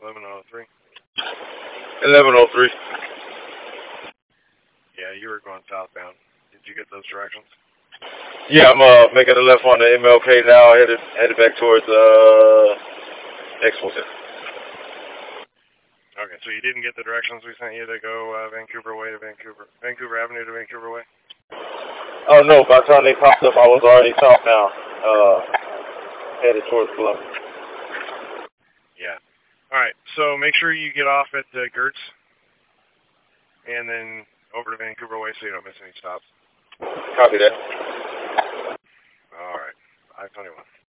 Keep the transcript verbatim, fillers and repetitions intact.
eleven oh three. eleven oh three. Yeah, you were going southbound. Did you get those directions? Yeah, I'm uh, making a left on the M L K now, headed headed back towards uh, Exposition. Okay, so you didn't get the directions we sent you to go uh, Vancouver Way to Vancouver, Vancouver Avenue to Vancouver Way? Oh no, by the time they popped up, I was already southbound, uh, headed towards Columbus. Yeah. All right, so make sure you get off at uh, Gertz, and then over to Vancouver Way so you don't miss any stops. Copy that. All right, five twenty-one.